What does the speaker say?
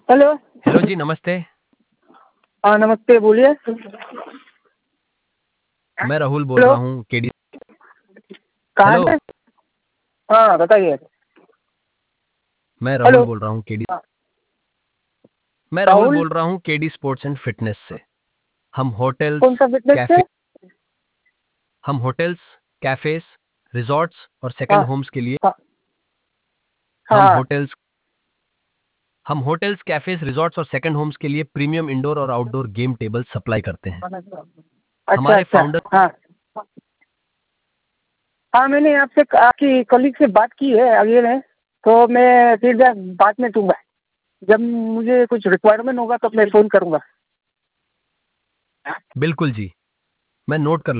Hello. Hello जी, नमस्ते। हाँ नमस्ते, बोलिए। मैं राहुल बोल हेलो। रहा हूँ केडी। कहाँ हेलो। से? हाँ बताइए। मैं राहुल हेलो। बोल रहा हूँ केडी। हाँ, मैं राहुल राहुल। बोल रहा हूँ केडी स्पोर्ट्स एंड फिटनेस से। हम होटल्स, कौन सा फिटनेस कैफे से? हम होटल्स, कैफेज, रिजॉर्ट्स और सेकंड हाँ होम्स के लिए हाँ हम हाँ। होटल्स हम होटल्स, कैफेज, रिजॉर्ट्स और सेकंड होम्स के लिए प्रीमियम इंडोर और आउटडोर गेम टेबल सप्लाई करते हैं। अच्छा हमारे अच्छा। फाउंडर हाँ हाँ, मैंने आपसे आपकी कलीग से बात की है अगले में। तो मैं फीडबैक बाद में दूंगा। जब मुझे कुछ रिक्वायरमेंट होगा तो मैं फ़ोन करूंगा। बिल्कुल जी, मैं नोट कर